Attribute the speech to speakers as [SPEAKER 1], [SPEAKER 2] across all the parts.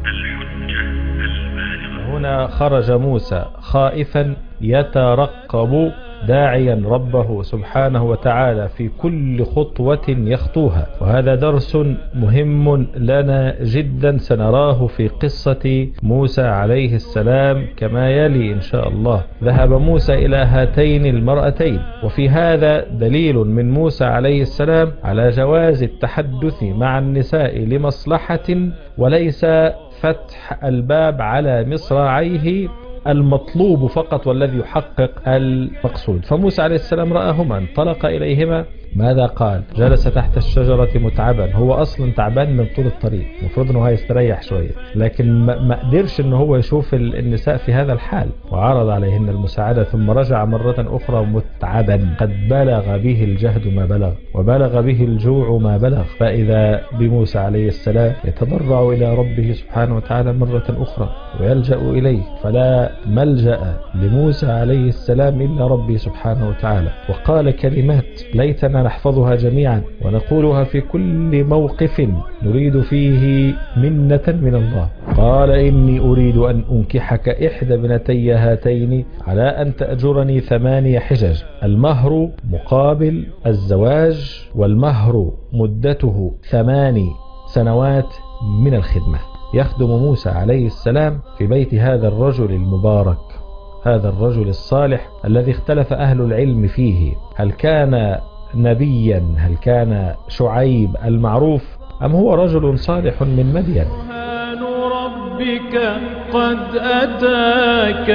[SPEAKER 1] الحجة البالغة.
[SPEAKER 2] هنا خرج موسى خائفا يترقب داعيا ربه سبحانه وتعالى في كل خطوة يخطوها، وهذا درس مهم لنا جدا سنراه في قصة موسى عليه السلام كما يلي إن شاء الله. ذهب موسى إلى هاتين المرأتين، وفي هذا دليل من موسى عليه السلام على جواز التحدث مع النساء لمصلحة وليس فتح الباب على مصراعيه المطلوب فقط والذي يحقق المقصود. فموسى عليه السلام رآهما، انطلق إليهما. ماذا قال؟ جلس تحت الشجرة متعبا. هو أصلا تعبان من طول الطريق، المفروض أنه يستريح شوية، لكن ما قدرش أنه هو يشوف النساء في هذا الحال، وعرض عليهن المساعدة ثم رجع مرة أخرى متعبا. قد بلغ به الجهد ما بلغ وبلغ به الجوع ما بلغ، فإذا بموسى عليه السلام يتضرع إلى ربه سبحانه وتعالى مرة أخرى ويلجأ إليه، فلا ملجأ لموسى عليه السلام إلا ربي سبحانه وتعالى. وقال كلمات ليتنا نحفظها جميعا ونقولها في كل موقف نريد فيه منة من الله. قال إني أريد أن أنكحك إحدى ابنتي هاتين على أن تأجرني 8 حجج. المهر مقابل الزواج، والمهر مدته 8 سنوات من الخدمة. يخدم موسى عليه السلام في بيت هذا الرجل المبارك، هذا الرجل الصالح الذي اختلف أهل العلم فيه، هل كان نبيا، هل كان شعيب المعروف، أم هو رجل صالح من مدين.
[SPEAKER 3] برهان ربك قد أتاك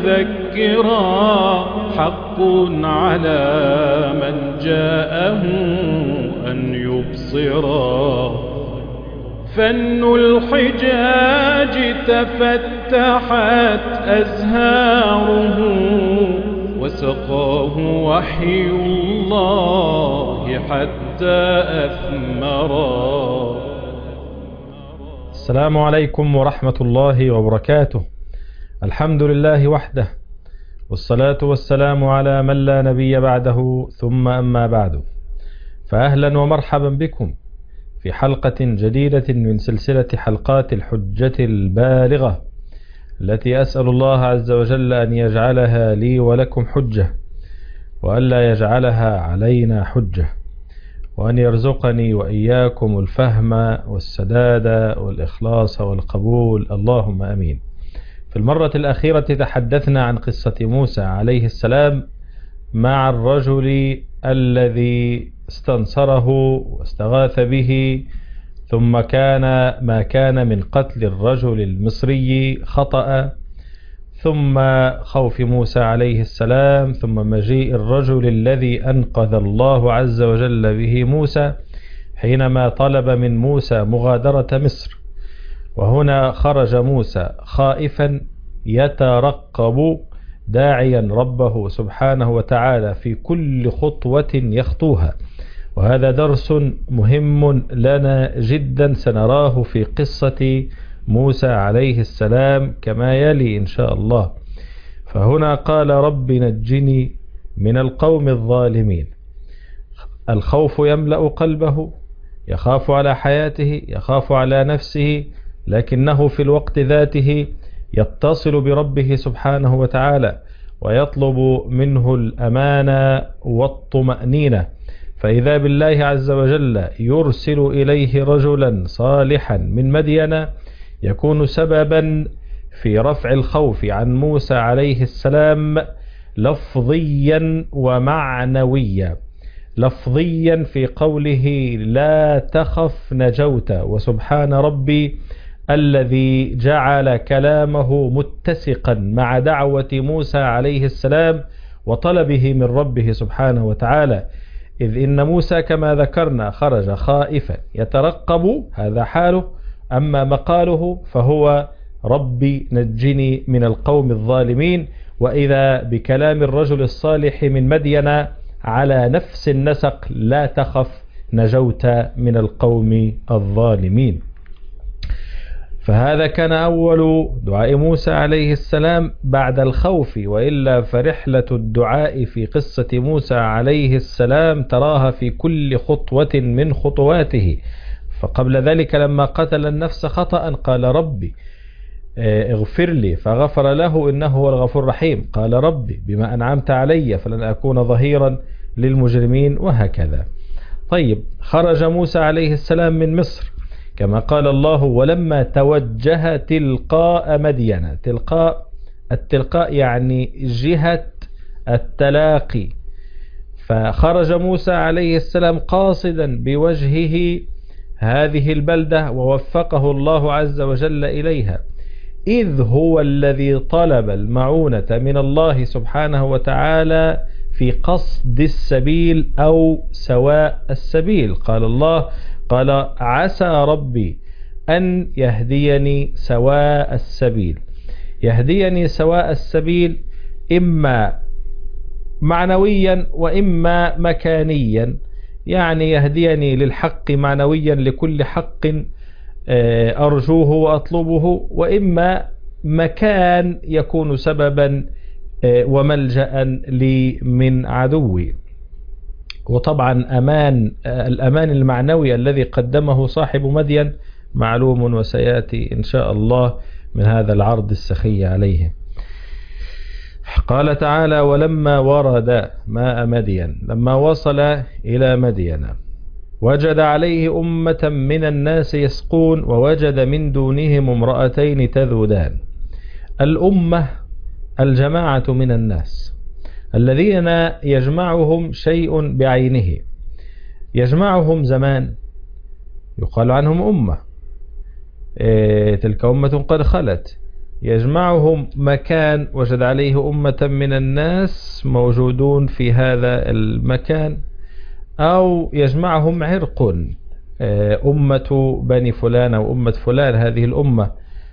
[SPEAKER 3] مذكرا، حق على من جاءه أن يبصرا. فن الحجاج تفتحت أزهاره، وسقاه وحي الله حتى أثمرا.
[SPEAKER 2] السلام عليكم ورحمة الله وبركاته. الحمد لله وحده، والصلاة والسلام على من لا نبي بعده، ثم أما بعد، فأهلا ومرحبا بكم في حلقة جديدة من سلسلة حلقات الحجة البالغة، التي أسأل الله عز وجل أن يجعلها لي ولكم حجة، وألا يجعلها علينا حجة، وأن يرزقني وإياكم الفهم والسداد والإخلاص والقبول، اللهم أمين. في المرة الأخيرة تحدثنا عن قصة موسى عليه السلام مع الرجل الذي استنصره واستغاث به، ثم كان ما كان من قتل الرجل المصري خطأ، ثم خوف موسى عليه السلام، ثم مجيء الرجل الذي أنقذ الله عز وجل به موسى حينما طلب من موسى مغادرة مصر. وهنا خرج موسى خائفا يترقب داعيا ربه سبحانه وتعالى في كل خطوة يخطوها، وهذا درس مهم لنا جدا سنراه في قصة موسى عليه السلام كما يلي إن شاء الله. فهنا قال رب نجني من القوم الظالمين. الخوف يملأ قلبه، يخاف على حياته، يخاف على نفسه، لكنه في الوقت ذاته يتصل بربه سبحانه وتعالى ويطلب منه الأمانة والطمأنينة، فإذا بالله عز وجل يرسل إليه رجلا صالحا من مدين يكون سببا في رفع الخوف عن موسى عليه السلام لفظيا ومعنويا. لفظيا في قوله لا تخف نجوت، وسبحان ربي الذي جعل كلامه متسقا مع دعوة موسى عليه السلام وطلبه من ربه سبحانه وتعالى، إذ إن موسى كما ذكرنا خرج خائفا يترقب، هذا حاله، أما مقاله فهو ربي نجني من القوم الظالمين. وإذا بكلام الرجل الصالح من مدين على نفس النسق، لا تخف نجوت من القوم الظالمين. فهذا كان أول دعاء موسى عليه السلام بعد الخوف، وإلا فرحلة الدعاء في قصة موسى عليه السلام تراها في كل خطوة من خطواته، فقبل ذلك لما قتل النفس خطأ قال ربي اغفر لي فغفر له إنه هو الغفور الرحيم. قال ربي بما أنعمت علي فلن أكون ظهيرا للمجرمين، وهكذا. طيب، خرج موسى عليه السلام من مصر كما قال الله ولما توجه تلقاء مدين. التلقاء يعني جهة التلاقي. فخرج موسى عليه السلام قاصدا بوجهه هذه البلدة ووفقه الله عز وجل إليها، إذ هو الذي طلب المعونة من الله سبحانه وتعالى في قصد السبيل أو سواء السبيل. قال الله قال عسى ربي أن يهديني سواء السبيل. يهديني سواء السبيل إما معنويا وإما مكانيا، يعني يهديني للحق معنويا لكل حق أرجوه وأطلبه، وإما مكان يكون سببا وملجأ لي من عدوي. وطبعا الأمان المعنوي الذي قدمه صاحب مدين معلوم وسيأتي إن شاء الله من هذا العرض السخي عليه. قال تعالى ولما ورد ماء مدين، لما وصل إلى مدين وجد عليه أمة من الناس يسقون ووجد من دونهم امرأتين تذودان. الأمة الجماعة من الناس الذين يجمعهم شيء بعينه، يجمعهم زمان يقال عنهم أمة، تلك أمة قد خلت. يجمعهم مكان وجد عليه أمة من الناس موجودون في هذا المكان، أو يجمعهم عرق، أمة بني فلان أو أمة فلان هذه الأمة.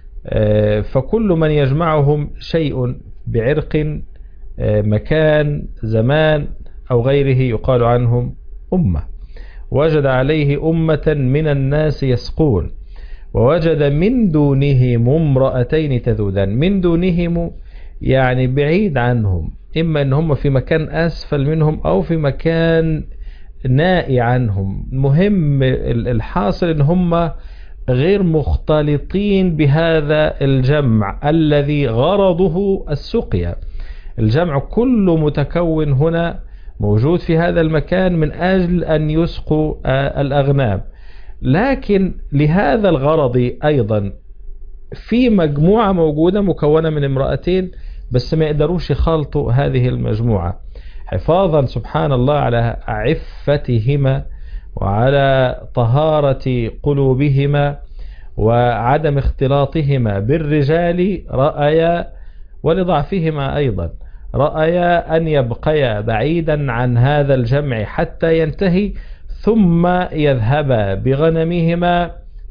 [SPEAKER 2] فكل من يجمعهم شيء بعرق، مكان، زمان أو غيره يقال عنهم أمة. وجد عليه أمة من الناس يسقون ووجد من دونهم امرأتين تذودان. من دونهم يعني بعيد عنهم، إما أن هم في مكان أسفل منهم أو في مكان نائي عنهم. مهم الحاصل أن هم غير مختلطين بهذا الجمع الذي غرضه السقيا. الجمع كله متكون هنا موجود في هذا المكان من أجل أن يسقوا الأغنام، لكن لهذا الغرض أيضا في مجموعة موجودة مكونة من امرأتين بس ما يقدروش يخلطوا هذه المجموعة حفاظا سبحان الله على عفتهما وعلى طهارة قلوبهما وعدم اختلاطهما بالرجال. رأيا ولضعفهما أيضا رأيا أن يبقيا بعيدا عن هذا الجمع حتى ينتهي، ثم يذهبا بغنمهما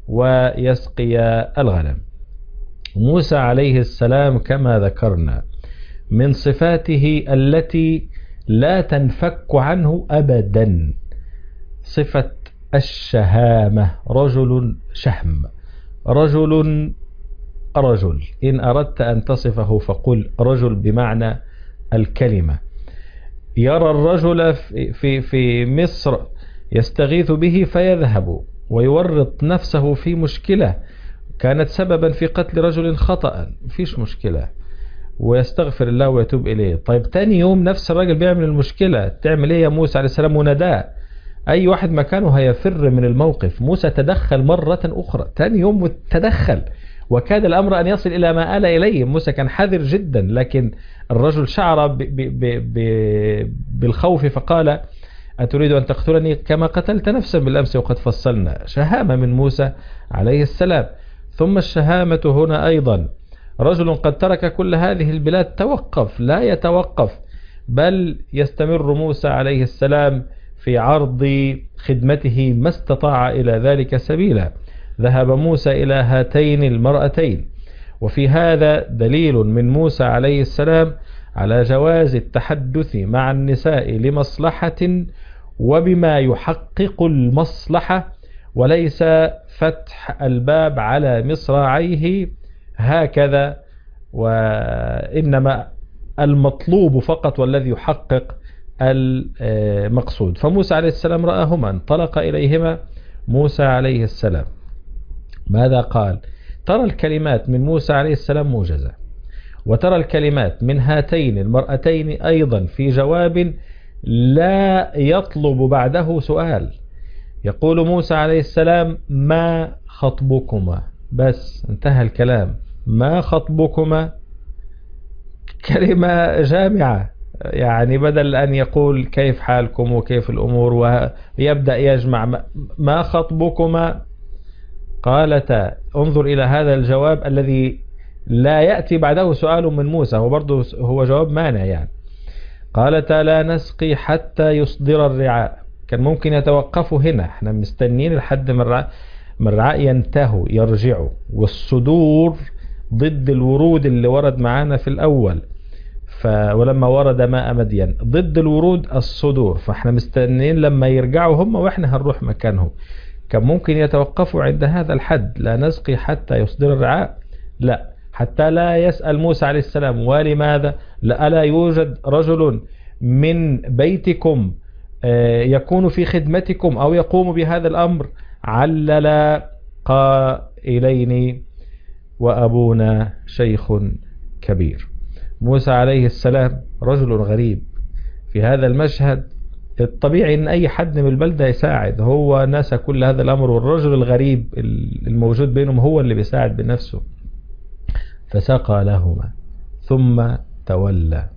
[SPEAKER 2] ويسقيا الغنم. موسى عليه السلام كما ذكرنا من صفاته التي لا تنفك عنه أبدا صفة الشهامة. رجل شهم، رجل إن أردت أن تصفه فقل رجل بمعنى الكلمة. يرى الرجل في مصر يستغيث به فيذهب ويورط نفسه في مشكلة كانت سببا في قتل رجل خطأ، مفيش مشكلة، ويستغفر الله ويتوب إليه. طيب تاني يوم نفس الراجل بيعمل المشكلة، تعمل إيه يا موسى عليه السلام؟ ونداء، أي واحد مكانه هيفر من الموقف. موسى تدخل مرة أخرى، تاني يوم تدخل، وكاد الأمر أن يصل إلى ما آل إليه. موسى كان حذر جدا، لكن الرجل شعر بالخوف فقال أتريد أن تقتلني كما قتلت نفسا بالأمس وقد فصلنا. شهامة من موسى عليه السلام. ثم الشهامة هنا أيضا رجل قد ترك كل هذه البلاد، توقف، لا يتوقف، بل يستمر موسى عليه السلام في عرض خدمته ما استطاع إلى ذلك سبيلا. ذهب موسى إلى هاتين المرأتين، وفي هذا دليل من موسى عليه السلام على جواز التحدث مع النساء لمصلحة وبما يحقق المصلحة، وليس فتح الباب على مصراعيه هكذا، وإنما المطلوب فقط والذي يحقق المقصود. فموسى عليه السلام رآهما، انطلق إليهما موسى عليه السلام. ماذا قال؟ ترى الكلمات من موسى عليه السلام موجزة، وترى الكلمات من هاتين المرأتين أيضا في جواب لا يطلب بعده سؤال. يقول موسى عليه السلام: ما خطبكما؟ بس انتهى الكلام. ما خطبكما كلمة جامعة، يعني بدل أن يقول كيف حالكم وكيف الأمور ويبدأ يجمع ما خطبكما، قالتا. انظر إلى هذا الجواب الذي لا يأتي بعده سؤال من موسى، هو جواب مانع يعني. قالتا: لا نسقي حتى يصدر الرعاء. كان ممكن يتوقفوا هنا، احنا مستنين لحد ما الرعاء ينتهوا يرجعوا، والصدور ضد الورود اللي ورد معانا في الأول، ولما ورد ماء مدين ضد الورود الصدور، فاحنا مستنين لما يرجعوا هم واحنا هنروح مكانهم. كان ممكن يتوقفوا عند هذا الحد، لا نسقي حتى يصدر الرعاء، لا، حتى لا يسأل موسى عليه السلام ولماذا؟ ألا يوجد رجل من بيتكم يكون في خدمتكم أو يقوم بهذا الأمر؟ علل قائلين وأبونا شيخ كبير. موسى عليه السلام رجل غريب في هذا المشهد. الطبيعي ان اي حد من البلدة يساعد، هو نسى كل هذا الامر، والرجل الغريب الموجود بينهم هو اللي بيساعد بنفسه. فسقى لهما ثم تولى.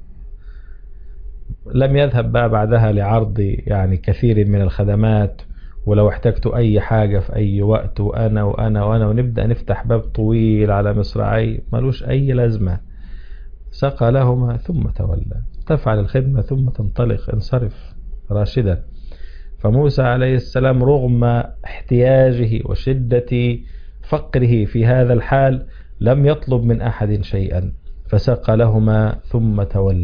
[SPEAKER 2] لم يذهب بقى بعدها لعرض يعني كثير من الخدمات، ولو احتجت اي حاجة في اي وقت وانا ونبدأ نفتح باب طويل على مصراعي ملوش اي لازمة. سقى لهما ثم تولى، تفعل الخدمة ثم تنطلق، انصرف راشدا. فموسى عليه السلام رغم احتياجه وشدة فقره في هذا الحال لم يطلب من أحد شيئا، فسقى لهما ثم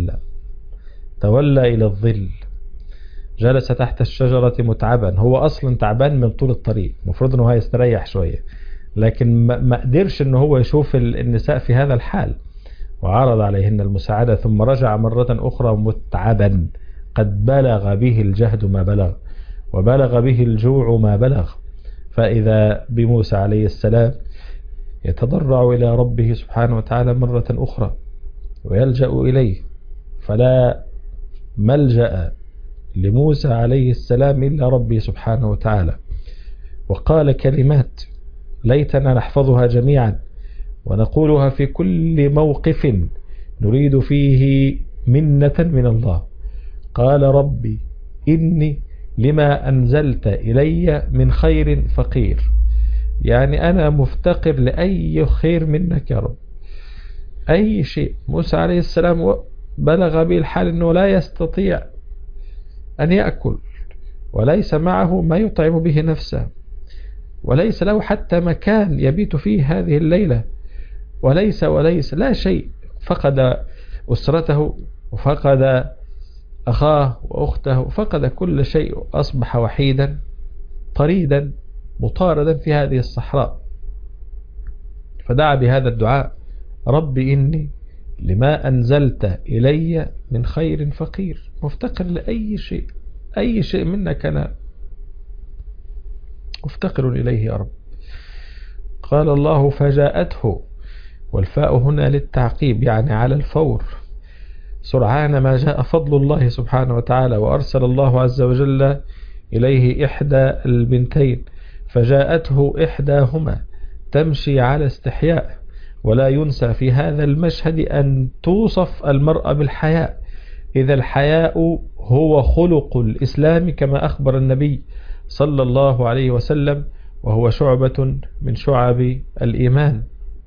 [SPEAKER 2] تولى إلى الظل. جلس تحت الشجرة متعبا، هو أصلا تعبان من طول الطريق، مفروض أنه هيستريح شوية، لكن ما قدرش أنه هو يشوف النساء في هذا الحال، وعرض عليهن المساعدة، ثم رجع مرة أخرى متعبا، قد بلغ به الجهد ما بلغ، وبلغ به الجوع ما بلغ. فإذا بموسى عليه السلام يتضرع إلى ربه سبحانه وتعالى مرة أخرى ويلجأ إليه، فلا ملجأ لموسى عليه السلام إلا ربه سبحانه وتعالى. وقال كلمات ليتنا نحفظها جميعا ونقولها في كل موقف نريد فيه منة من الله. قال: ربي إني لما أنزلت إلي من خير فقير. يعني أنا مفتقر لأي خير منك يا رب، أي شيء. موسى عليه السلام بلغ به الحال أنه لا يستطيع أن يأكل، وليس معه ما يطعم به نفسه، وليس له حتى مكان يبيت فيه هذه الليلة، وليس لا شيء. فقد أسرته وفقد أخاه وأخته، فقد كل شيء، أصبح وحيدا طريدا مطاردا في هذه الصحراء. فدعا بهذا الدعاء: ربي إني لما أنزلت إلي من خير فقير، مفتقر لأي شيء، أي شيء منك أنا مفتقر إليه يا رب. قال الله: فجاءته، والفاء هنا للتعقيب يعني على الفور، سرعان ما جاء فضل الله سبحانه وتعالى، وأرسل الله عز وجل إليه إحدى البنتين، فجاءته إحداهما تمشي على استحياء. ولا ينسى في هذا المشهد أن توصف المرأة بالحياء، إذا الحياء هو خلق الإسلام كما أخبر النبي صلى الله عليه وسلم، وهو شعبة من شعب الإيمان.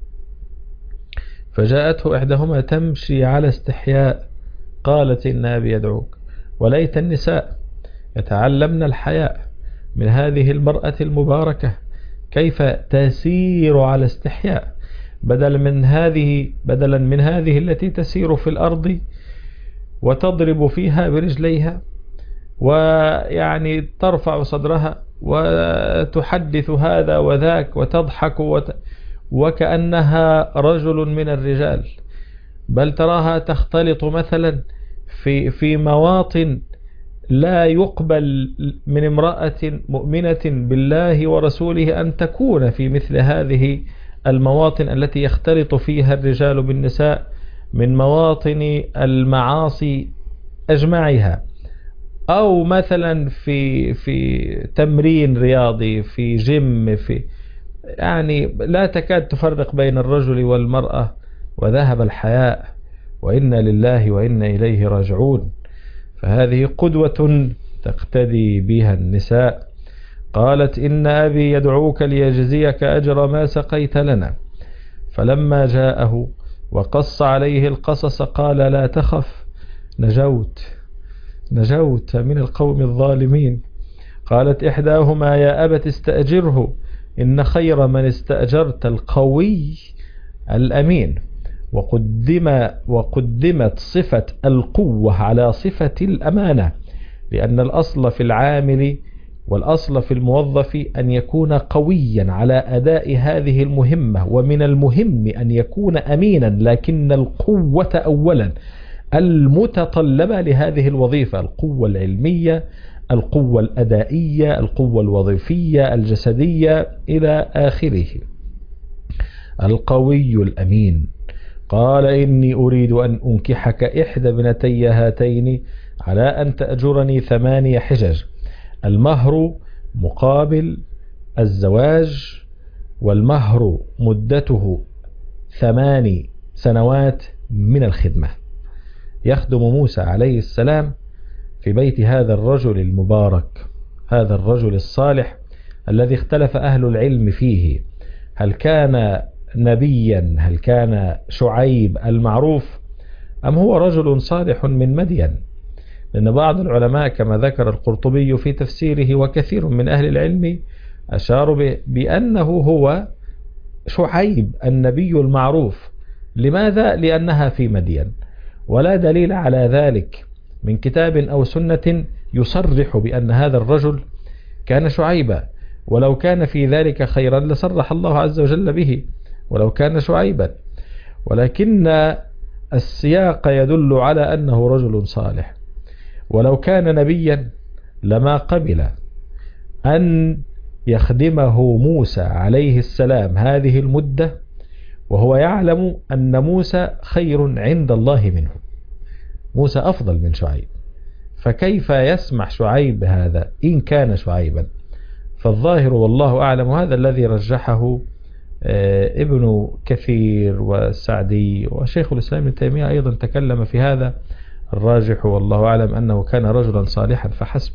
[SPEAKER 2] فجاءته إحداهما تمشي على استحياء قالت إن أبي يدعوك. وليت النساء يتعلمن الحياء من هذه المرأة المباركة، كيف تسير على استحياء، بدلا من هذه التي تسير في الأرض وتضرب فيها برجليها، ويعني ترفع صدرها وتحدث هذا وذاك وتضحك وكأنها رجل من الرجال، بل تراها تختلط مثلا في مواطن لا يقبل من امرأة مؤمنة بالله ورسوله أن تكون في مثل هذه المواطن التي يختلط فيها الرجال بالنساء من مواطن المعاصي أجمعها، أو مثلا في تمرين رياضي، في جيم، يعني لا تكاد تفرق بين الرجل والمرأة، وذهب الحياء، وإنا لله وإنا إليه راجعون. فهذه قدوة تقتدي بها النساء. قالت إن أبي يدعوك ليجزيك أجر ما سقيت لنا. فلما جاءه وقص عليه القصص قال لا تخف، نجوت من القوم الظالمين. قالت إحداهما يا أبت استأجره إن خير من استأجرت القوي الأمين. وقدمت صفة القوة على صفة الأمانة، لأن الأصل في العامل والأصل في الموظف أن يكون قويا على أداء هذه المهمة، ومن المهم أن يكون أمينا، لكن القوة أولا المتطلبة لهذه الوظيفة، القوة العلمية، القوة الأدائية، القوة الوظيفية، الجسدية إلى آخره. القوي الأمين. قال إني أريد أن أنكحك إحدى ابنتي هاتين على أن تأجرني 8 حجج، المهر مقابل الزواج، والمهر مدته 8 سنوات من الخدمة. يخدم موسى عليه السلام في بيت هذا الرجل المبارك، هذا الرجل الصالح الذي اختلف أهل العلم فيه، هل كان نبيا، هل كان شعيب المعروف، أم هو رجل صالح من مدين؟ لأن بعض العلماء كما ذكر القرطبي في تفسيره وكثير من أهل العلم أشاروا بأنه هو شعيب النبي المعروف. لماذا؟ لأنها في مدين، ولا دليل على ذلك من كتاب أو سنة يصرح بأن هذا الرجل كان شعيبا، ولو كان في ذلك خيرا لصرح الله عز وجل به، ولو كان شعيبا، ولكن السياق يدل على أنه رجل صالح. ولو كان نبيا لما قبل أن يخدمه موسى عليه السلام هذه المدة، وهو يعلم أن موسى خير عند الله منه، موسى أفضل من شعيب، فكيف يسمح شعيب هذا إن كان شعيبا؟ فالظاهر والله أعلم، هذا الذي رجحه ابن كثير والسعدي وشيخ الإسلام ابن تيمية أيضا تكلم في هذا. الراجح والله أعلم أنه كان رجلا صالحا فحسب،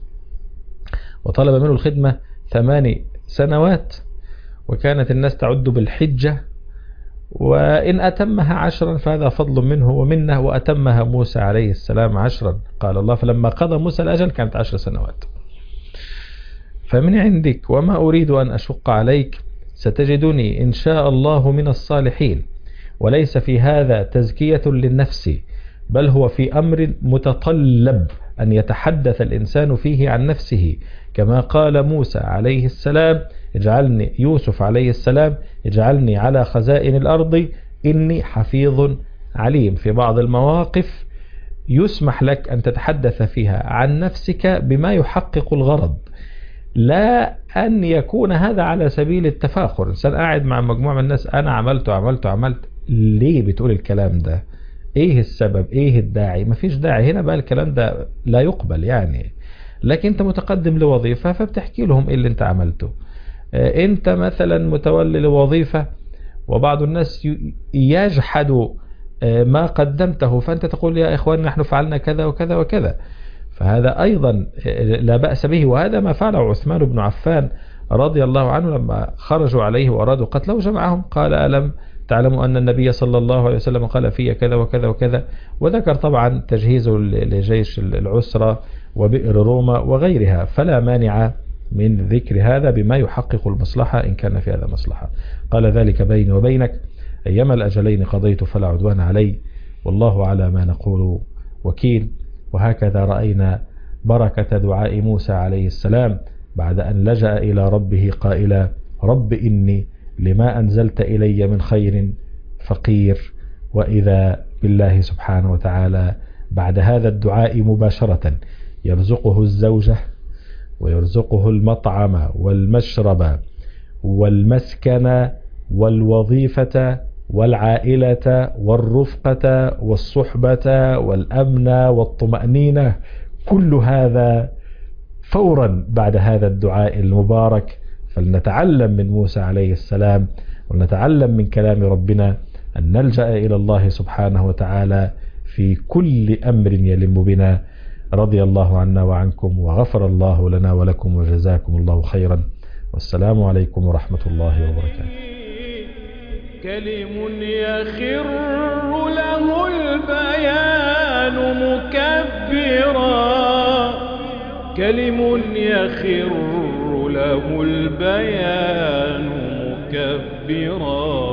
[SPEAKER 2] وطلب منه الخدمة 8 سنوات، وكانت الناس تعد بالحجة، وإن أتمها 10 فهذا فضل منه ومنه، وأتمها موسى عليه السلام 10. قال الله فلما قضى موسى الأجل كانت 10 سنوات. فمن عندك وما أريد أن أشق عليك، ستجدني إن شاء الله من الصالحين. وليس في هذا تزكية للنفس، بل هو في أمر متطلب أن يتحدث الإنسان فيه عن نفسه، كما قال موسى عليه السلام اجعلني، يوسف عليه السلام اجعلني على خزائن الأرض إني حفيظ عليم. في بعض المواقف يسمح لك أن تتحدث فيها عن نفسك بما يحقق الغرض، لا أن يكون هذا على سبيل التفاخر. إنسان قاعد مع مجموعة من الناس، أنا عملت، ليه بتقول الكلام ده؟ إيه السبب؟ إيه الداعي؟ مفيش داعي هنا بقى، الكلام ده لا يقبل يعني. لكن أنت متقدم لوظيفة فبتحكي لهم إيه اللي أنت عملته. أنت مثلا متولي لوظيفة وبعض الناس يجحدوا ما قدمته، فأنت تقول يا إخوان نحن فعلنا كذا وكذا وكذا، فهذا أيضا لا بأس به. وهذا ما فعله عثمان بن عفان رضي الله عنه لما خرجوا عليه وأرادوا قتله، جمعهم قال ألم تعلموا أن النبي صلى الله عليه وسلم قال في كذا وكذا وكذا، وذكر طبعا تجهيزه لجيش العسرة وبئر روما وغيرها، فلا مانع من ذكر هذا بما يحقق المصلحة إن كان في هذا مصلحة. قال ذلك بيني وبينك، أيما الأجلين قضيت فلا عدوان علي، والله على ما نقول وكيل. وهكذا رأينا بركة دعاء موسى عليه السلام بعد أن لجأ إلى ربه قائلا رب إني لما أنزلت إلي من خير فقير. وإذا بالله سبحانه وتعالى بعد هذا الدعاء مباشرة يرزقه الزوجة ويرزقه المطعم والمشرب والمسكن والوظيفة والعائلة والرفقة والصحبة والأمن والطمأنينة، كل هذا فورا بعد هذا الدعاء المبارك. فلنتعلم من موسى عليه السلام ونتعلم من كلام ربنا أن نلجأ إلى الله سبحانه وتعالى في كل أمر يلم بنا. رضي الله عنا وعنكم وغفر الله لنا ولكم وجزاكم الله خيرا، والسلام عليكم ورحمة الله وبركاته.
[SPEAKER 3] كلم يخر له البيان مكبرا، كلم يخر له البيان مكبرا.